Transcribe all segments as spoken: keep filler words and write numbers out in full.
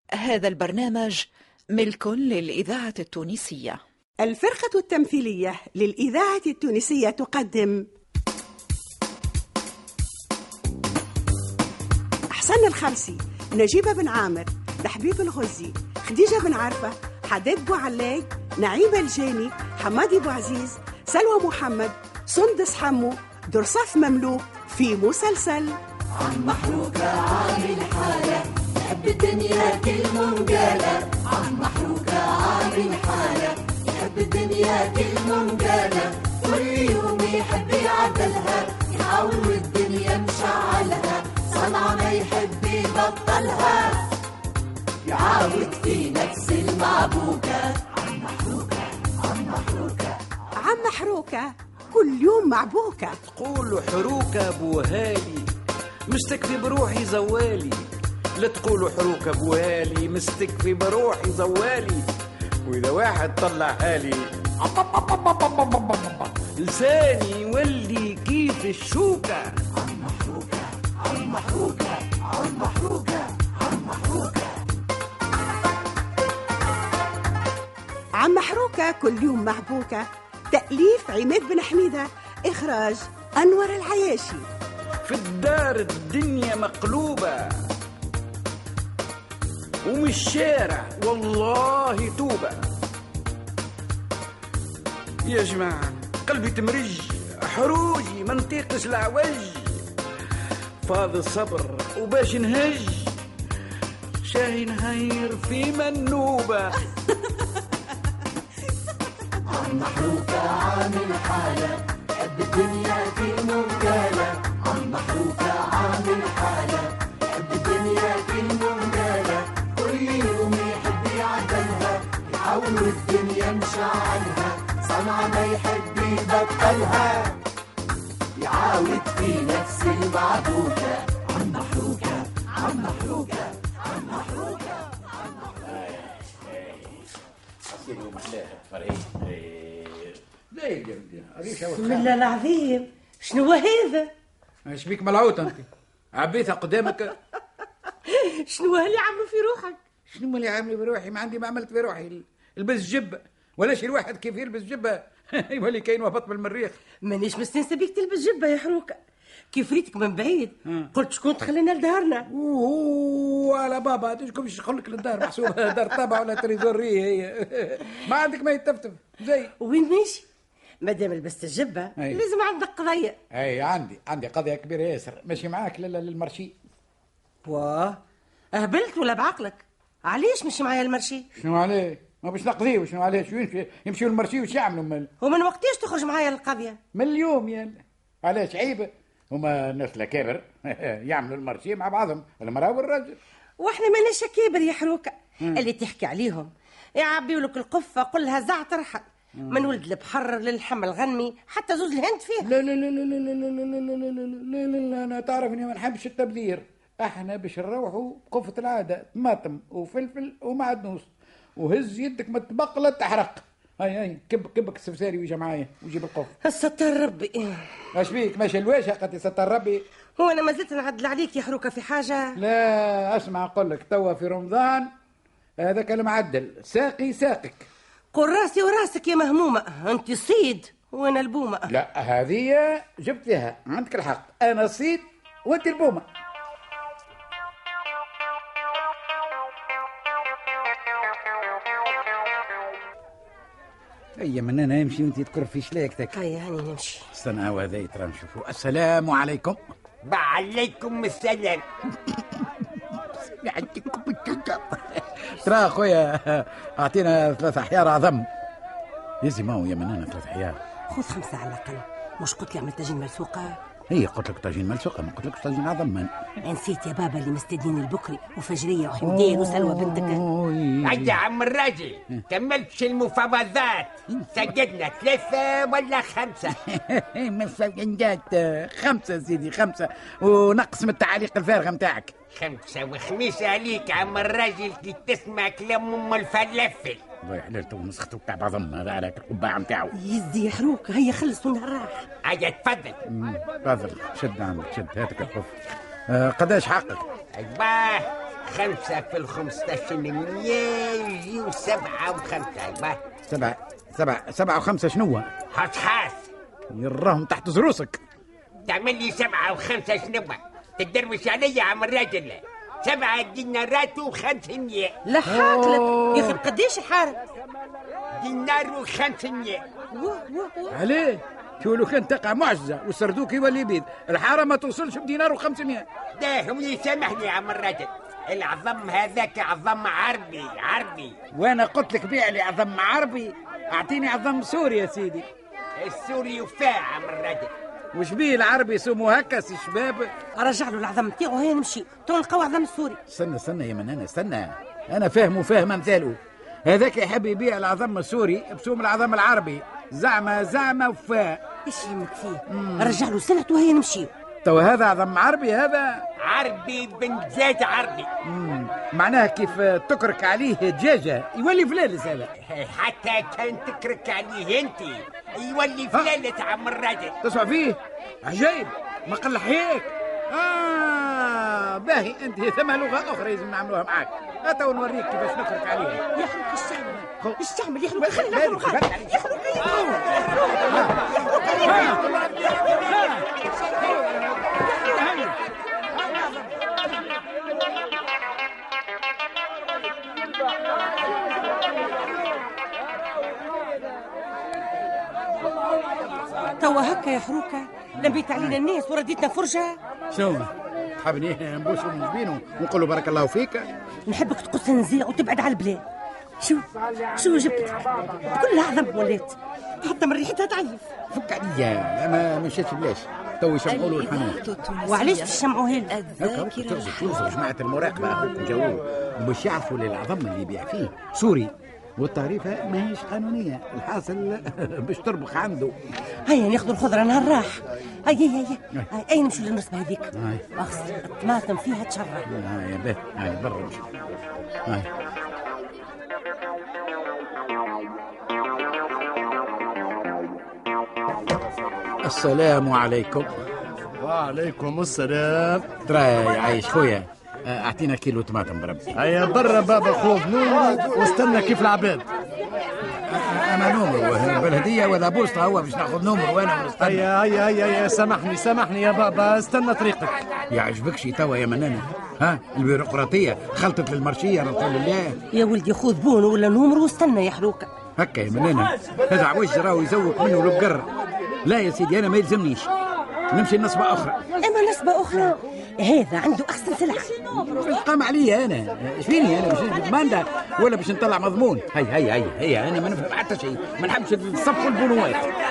هذا البرنامج ملك للإذاعة التونسية. الفرقة التمثيلية للإذاعة التونسية تقدم حسن الخمسي، نجيب بن عامر، لحبيب الغزي، خديجة بن عرفة، حداد بوعلاي، نعيم الجاني، حمادي بوعزيز، سلوى محمد، سندس حمو، درصاف مملوك في مسلسل عم محروقة عامل حالة، يحب الدنيا كل منقالة. عم محروقة عامل حالة، يحب الدنيا كل منقالة. كل يوم يحب يعدلها، يحاول والدنيا مشعلها. صنعة ما يحب يبطلها، يعاود في نفس المعبوكة. عم محروقة عم محروقة عم محروقة كل يوم معبوكة. تقولوا حروكة بوهالي، مستكفي بروحي زوالي. لا تقولوا حروكة بوهالي، مستكفي بروحي زوالي. وإذا واحد طلع هالي لساني يولي كيف الشوكة. عم محروقة عم محروقة عم محروقة عم محروقة عم محروقة كل يوم معبوكة. تأليف عماد بن حميدة، إخراج أنور العياشي. في الدار الدنيا مقلوبة، ومن الشارع والله توبة. يا جماعة قلبي تمرج، حروجي ما نطيقش العوج. فاض الصبر وباش نهج، شاهي نهير في منوبة. عم محروقة عامل حالة، يحب الدنيا في منقالة. عم محروقة عامل حالة، يحب الدنيا في منقالة. كل يوم يحب يعدلها، يحاول الدنيا مشعلها. صنعة ما يحب يبطلها، يعاود في نفس المعبوكة. عم محروقة عم محروقة عم محروقة بسم الله العظيم، شنو هذا؟ ايش بيك ملعوط انت؟ عبيتها قدامك؟ شنو اللي عامل في روحك؟ شنو اللي عامل في روحي؟ ما عندي ما عملت في روحي. البس جبه ولا شي الواحد كيف يلبس جبه يولي كاين وهبط بالمريخ. مانيش مستنسه بيك تلبس جبه يا حروكه، كيف ريتك من بعيد قلت شكون تخلينا لدارنا. اوه على بابا تشكون باش يدخلك للدار، محسوبه دار طابع ولا تريزوريه هي. ما عندك ما يتفتف زي وين ماشي؟ مادام لبست الجبه أي. لازم عندك قضيه. اي عندي عندي قضيه كبيره ياسر، ماشي معاك لا للمرشي. واه اهبلت ولا بعقلك؟ علاش مش معايا المرشي؟ شنو عليه؟ ما باش نقضيه وشنو عليه؟ شو يمشي يمشيوا المرشي وش يعملوا مال؟ ومن وقتاش تخرج معايا القضيه؟ من اليوم يا علاش عيبه؟ هما الناس الكابر يعملوا المرشي مع بعضهم، المراه والرجل. واحنا ماناش كابر يا حروكه اللي تحكي عليهم. يعبيوا لك القفه قلها زعتر من ولد البحر للحم الغنمي حتى زوز الهند فيه. لا لا لا لا لا لا لا لا لا لا لا انا تعرفني ما نحبش التبذير. احنا باش نروحوا بقفة العاده، طماطم وفلفل ومعدنوس، وهز يدك ما تبقى تحرق. هاي هاي كب كبك السفساري ويجي معايا ويجيب القف. ستر ربي. اش بيك ماشي الواشه قد ستر ربي؟ هو انا ما زلت نعدل عليك يا حروكه في حاجه؟ لا اسمع اقول لك توا في رمضان هذاك المعدل ساقي ساقك. قول راسي وراسك يا مهمومه، انت صيد وانا البومه. لا هذه جبت فيها عندك الحق، انا صيد وانت البومه. هيا من هنا يمشي وانت تذكر في شلاكتك. هيا هاني نمشي. استنى هذا ترى نشوفوا. السلام عليكم. وعليكم السلام. ترى اخويا اعطينا ثلاثة احيار عظم. يزي ما هو يا منانا ثلاثة احيار. خذ خمسة على الاقل. مش قلت لي عمل طاجين ملسوقه؟ هي قلت لك طاجين ملسوقه، ما قلت لك طاجين عظم. من نسيت يا بابا اللي مستدين البكري وفجريه وحمدين وسلوى بنتك. هيا عم الراجل كملتش المفاوضات، سجلنا ثلاثة ولا خمسة؟ مسجلات خمسة سيدي خمسة، ونقص من التعاليق الفارغة متاعك. خمسة وخميسة عليك عم الراجل كي تسمع كلام ام الفلافل. الله يحلل تو نسخته تاع بعضهم هذا على القبعة متاعو. يزي يا حروك هيا خلص ونراح. هيا تفضل تفضل شد عندك شد هاتك الخف. آه قداش حقك؟ ايوه خمسة في الخمسطاشر مية يجيو سبعة وخمسة. با سبعة سبعة سبعة وخمسة شنو؟ حاس حاس يراهم تحت زروسك. تعمل لي سبعة وخمسة شنو؟ تدروش علي يا عم الراجل. سبعة دينارات وخمسمية. لا حاكلك يا اخي قديش الحارة؟ دينار وخمسمية. عليه تقولوا كان تقع معجزة والسردوك يولي بيد، الحارة ما توصلش بدينار وخمسمية. ده هو يسامحني يا عم الراجل، العظم هذاك عظم عربي عربي. وانا قلت لك بيع لي عظم عربي، اعطيني عظم سوري يا سيدي. السوري وفاء عم الراجل. وش بيه العربي سمو هكا سي شباب؟ ارجع له العظم تاعو هيا نمشي تو نلقاو عظم السوري. استنى استنى يا منانا استنى، انا فاهم وفاهم امثاله. هذاك يحب يبيع العظم السوري بسوم العظم العربي، زعمه زعمه وفاء. ايش يهمك فيه؟ ارجع له سلعته هيا نمشي. تو هذا عظم عربي هذا؟ عربي بن دجاج عربي. مم. معناها كيف تكرك عليه دجاجه يولي فلالس هذا. حتى كان تكرك عليه انت يولي فلالس عم الراجل. تسمع فيه عجيب ما قلح هيك. اه باهي انت ثم لغه اخرى لازم نعملوها معاك. هات ونوريك كيفاش نكرك عليه. يا حلوك ايش تعمل؟ ايش تعمل يا حلوك؟ خلينا ناكل غاد يا حلوك. توا هكا يا حروكه لميت علينا الناس ورديتنا فرجه. شنو تحبني نبوسوا من جبينه ونقول له بارك الله فيك؟ نحبك تقص نزيع وتبعد على البلاد. شو شو جبت كلها عظم وليت حتى من ريحتها تعيف. فك عليا ما مشيتش بلاش تو يشمعوا له الحنان. وعلاش تشمعوا هيل؟ هكا ترجع تشوفوا جماعه المراقبه هذوك جاوه باش يعرفوا العظم اللي يبيع فيه سوري والتعريفه ماهيش قانونيه، الحاصل باش تربخ عنده. هيا ناخذ الخضره نهار راح. هيا هيا هيا اي نمشوا للنصبه هذيك. اغسل الطماطم فيها تشرع. هيا باهي هيا برا نمشي. هيا السلام عليكم. وعليكم السلام. ترى يعيش خويا اعطينا كيلو طماطم بربي. هيا برا بابا خوف نور واستنى كيف العباد. انا نومر بالهديه ولا بوسطه هو باش ناخذ نومر وانا ونستنى. هيا هيا هيا هيا سامحني سامحني يا بابا استنى طريقك. يعجبكش توا يا منانا؟ ها البيروقراطيه خلطت للمرشيه رسول الله. يا ولدي خذ بون ولا نومر واستنى يا حروكه. هكا يا منانا هذا عويش راهو يزوق منه البقر. لا يا سيدي انا ما يلزمنيش نمشي نصبه اخرى. اما نصبه اخرى هذا عنده احسن سلعه. قام علي انا ايش فيني انا باش نجيب ماندا ولا باش نطلع مضمون؟ هي هي هي هي انا ما نفهم حتى شيء ما نحبش نصفوا البنوات.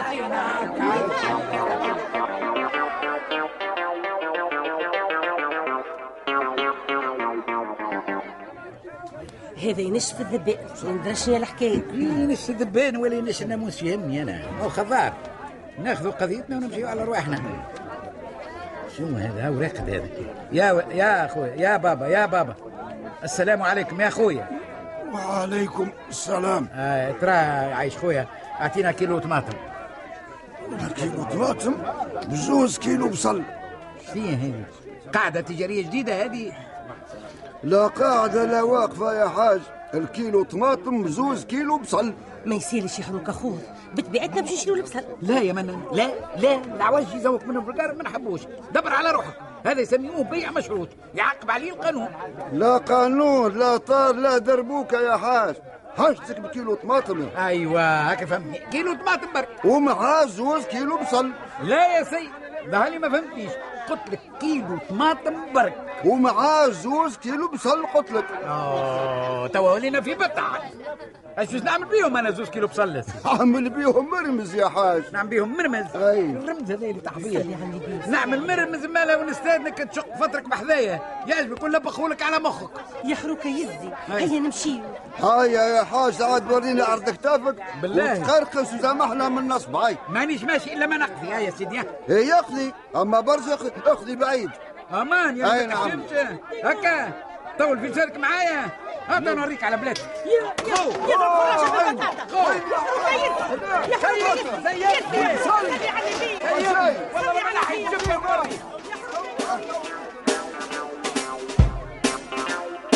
هذا ينشف الذبان ندرشني الحكايه. ينشف الذبان ولا ينشف الناموس يهمني انا او خضار ناخذوا قضيتنا ونمشيوا على رواحنا. شنو هذا وراقد هذا؟ يا يا اخويا يا بابا يا بابا السلام عليكم يا اخويا. وعليكم السلام. آه ترى عايش خويا اعطينا كيلو طماطم. كيلو طماطم بزوز كيلو بصل. فيه هذه قاعده تجاريه جديده هذه؟ لا قاعده لا واقفه يا حاج، الكيلو طماطم بزوز كيلو بصل. ما يسالش يحرك اخوه بطبيعتنا باش نشريو البصل. لا يا منن لا لا العواج يزوق منه بالقار ما نحبوش. دبر على روحك هذا يسميوه بيع مشروط يعاقب عليه القانون. لا قانون لا طار لا دربوكه يا حاج، حاجتك بكيلو طماطم. ايوه هكا فهمتني كيلو طماطم برك ومعاه زوز كيلو بصل. لا يا سيد ظهر لي ما فهمتنيش قلت لك كيلو طماطم برك ومعاه زوز كيلو بصل قلت لك. اه توا ولينا في بطع. ايش باش نعمل بيهم انا زوز كيلو بصل؟ اعمل بيهم مرمز يا حاج. نعمل بيهم مرمز؟ اي الرمز هذا اللي تحضير نعمل مرمز مالا ونستاذنك تشق فترك بحذايا يعجبك ولا بخولك على مخك يا حروكه يزي. هيا نمشيو. هيا يا حاج عاد وريني عرض كتافك بالله وتقرقص وسامحنا من نصب. هاي مانيش ماشي الا ما نقضي. يا سيدي هي يقضي اما برز اخذي بعيد. امان يا اي نعم هكا طول في جارك معايا. هذا نوريك على بلادك. يا يا يا الفراشه بالبطاطا. يا حبيبي يا سيدي صلي على النبي والله ما انا حيجيب يا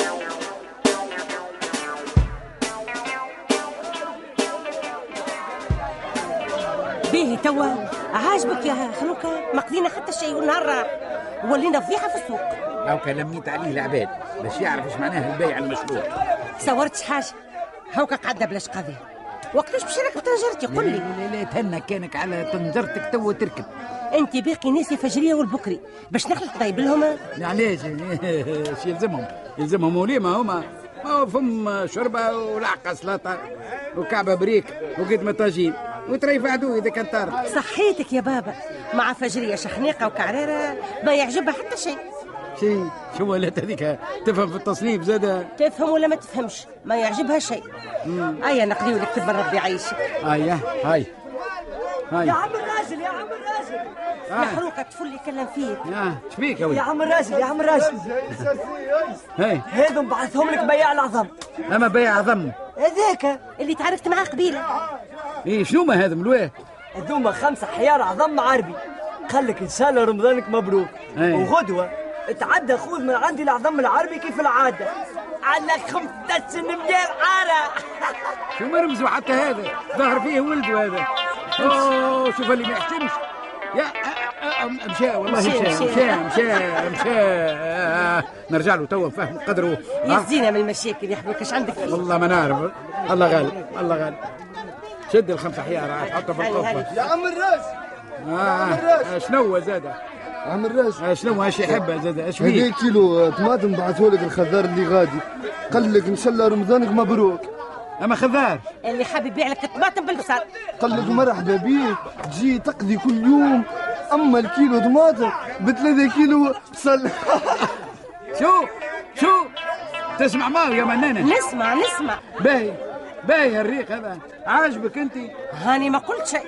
باهي توا عاجبك يا خلوكة؟ ما قضينا حتى شيء والنهار راح ولينا فضيحة في السوق. لو كان لميت عليه العباد باش يعرف ايش معناها البيع المشروط. صورتش حاجة هوكا قاعدة بلاش قضية. وقتاش باش راكب طنجرتي قل لي؟ لا لا لا تهنى كانك على طنجرتك توا تركب. انت باقي ناسي فجرية والبكري باش نخلط طيب لهم. علاش ايش يلزمهم؟ يلزمهم وليمة هما ما هو فم شربة ولعقة سلطة وكعبة بريك وقدمة طاجين وتريف عدو إذا كان طارق. صحيتك يا بابا مع فجرية شحنيقة وكعرارة ما يعجبها حتى شيء. شيء شو ولات هذيك تفهم في التصنيف زادة؟ تفهم ولا ما تفهمش ما يعجبها شيء. أيا نقضي ولك تبا ربي يعيشك. أيا هاي هاي يا عم الراجل يا عم الراجل يا حروقة الطفل يكلم فيك. يا شبيك يا ولد؟ يا عم الراجل يا عم الراجل هاي هذم بعثهم لك بياع العظم. أما بياع عظم هذاك اللي تعرفت معاه قبيلة. إيه شنو ما هذا ملواه؟ هذوما خمسة حيار عظم عربي. قالك إن شاء الله رمضانك مبروك. هي. وغدوة تعدى خذ من عندي العظم العربي كيف العادة على خمسة مليار عارة. شو ما رمزوا حتى هذا ظهر فيه ولده هذا. اوه شوف اللي ما يحتمش يا مشى والله مشى مشى مشى مشى نرجع له توا نفهم قدره. يزينا من المشاكل يا حبيبي ايش عندك؟ والله ما نعرف الله غالب الله غالب. شد الخمسة حيار عاد حطها في القفة. يا عم الراس آه شنو زاده؟ عم الراس شنو اش يحبها زاد اش فيه؟ هذا كيلو طماطم بعثهولك الخضار اللي غادي قال لك ان شاء الله رمضانك مبروك. اما خضار اللي حاب يبيع لك الطماطم بالبصل قال لك مرحبا بيك تجي تقضي كل يوم اما الكيلو طماطم بثلاثة كيلو بصل. شو شو تسمع معه يا منانة؟ نسمع نسمع. باهي باهي الريق هذا عاجبك انت؟ هاني ما قلت شيء.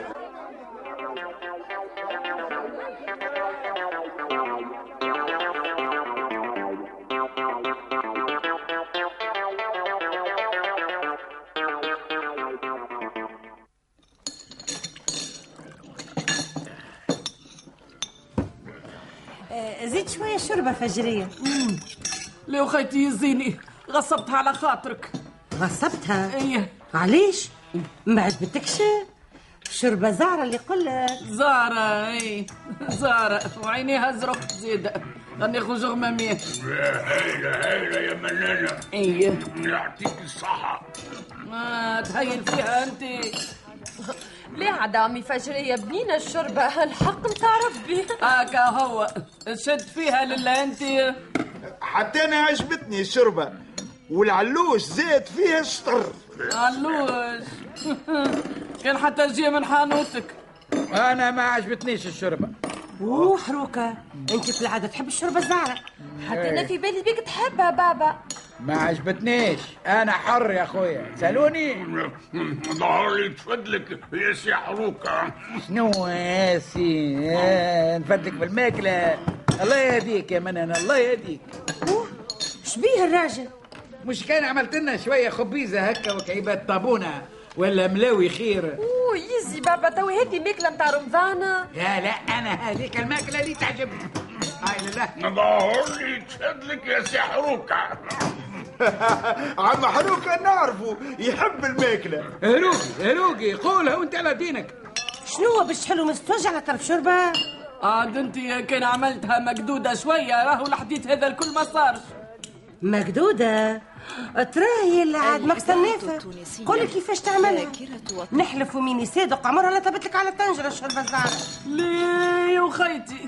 زيد شوية شربة فجرية. لو خيتي يزيني غصبتها على خاطرك. غصبتها؟ ايه. علاش؟ ما عجبتكش؟ شربة زهرة اللي قلت. زهرة ايه زهرة وعينيها زرق زيادة غناخذ جغمامية. هايلة هايلة يا منانة. ايه يعطيك الصحة. ما تهيل فيها انت. ليه عاد عمي فجرية بنينا الشربة الحق نتاع ربي. هكا هو شد فيها لله انت. حتى انا عجبتني الشربة والعلوش زاد فيها الشطر. علوش كان حتى جي من حانوتك. انا ما عجبتنيش الشربة. اوه حروكة انت في العادة تحب الشربة الزهرة. حتى انا في بالي بيك تحبها بابا. ما عجبتنيش انا حر يا اخويا سالوني. ظهر لي تفضلك يا سي حروكة. شنو يا سي نفدلك بالماكلة. الله يهديك يا منن الله يهديك. اوه شبيه الراجل؟ مش كان عملت لنا شوية خبيزة هكا وكعيبات طابونة ولا ملاوي خير. اوه يزي بابا توي هذه ماكلة متاع رمضان. لا لا انا هذيك الماكلة اللي تعجبني. هاي لا ظهر لي تفضلك يا سي حروكة. عم حروكة نعرفه يحب الماكلة. هروقي هروقي قولها وانت على دينك. شنو باش تحلو مستوجع لطلب شربة؟ عاد انت كان عملتها مقدودة شوية راهو الحديث هذا الكل ما صارش. مقدودة؟ تراهي اللي عاد مقصى النافة. قولي كيفاش تعملها. نحلف وميني صادق عمرها لا ثبت لك على طنجرة الشربة الزعرة. ليه يا وخيتي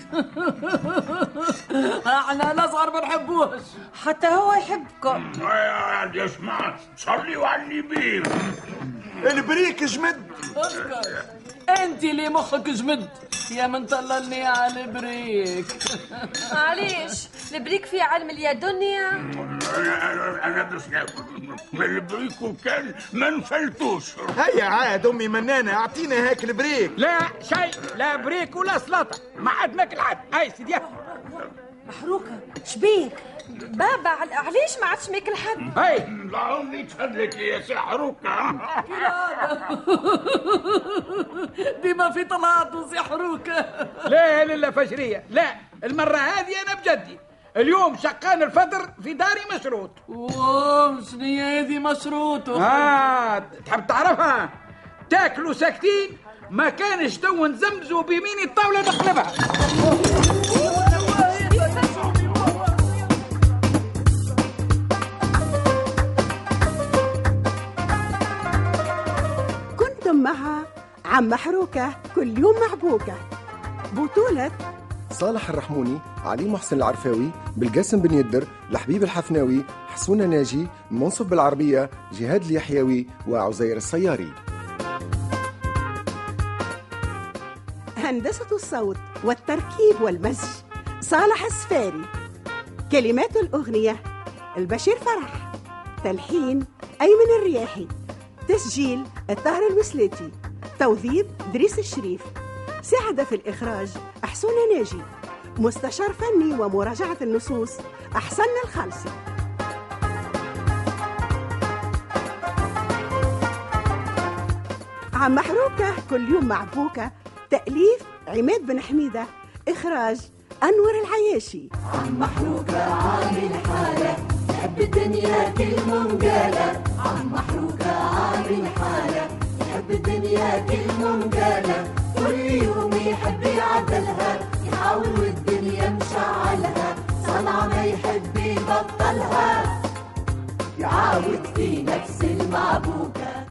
احنا الاصغر ما نحبوش حتى هو يحبكم. يا اسمع صلي على النبي. البريك جمد. اسكت انت اللي مخك جمد يا من طللني على البريك. معليش البريك في علم يا دنيا. انا انا بس البريك وكان ما نفلتوش. هيا عاد امي منانة اعطينا هاك البريك. لا شيء لا بريك ولا سلطة ما عاد ماكل عاد. هاي سيدي محروكة شبيك؟ بابا علاش ما عادش ماكل حد؟ هاي اللهم يتفضلك يا سي حروكة. ديما في طلعات وسي حروكة. لا لا فجرية لا المرة هذه أنا بجدي. اليوم شقان الفطر في داري مشروط. اوه شنو هذه مشروطه؟ آه تحب تعرفها؟ تاكلوا ساكتين ما كانش تو نزمزو بيميني الطاولة نقلبها. كنتم مع عم محروكة كل يوم محبوكة، بطولة صالح الرحموني، علي محسن العرفاوي، بالقاسم بن يدر، لحبيب الحفناوي، حسونة ناجي، منصف بالعربية، جهاد اليحيوي، وعزير السياري. هندسة الصوت والتركيب والمزج صالح السفاري. كلمات الأغنية البشير فرح، تلحين أيمن الرياحي، تسجيل الطاهر الوسلاتي، توظيف دريس الشريف، ساعد في الإخراج أحسونة ناجي، مستشار فني ومراجعة النصوص أحسن الخالصي. عم محروكة كل يوم معبوكة، تأليف عماد بن حميدة، إخراج أنور العياشي. عم محروكة عامل حالة، يحب الدنيا كل منقالة. عم محروكة عامل حالة، يحب الدنيا كل منقالة. كل يوم يحب يعدلها، يحاول والدنيا مشعلها. صنعة ما يحب يبطلها، يعاود في نفس المعبوكة.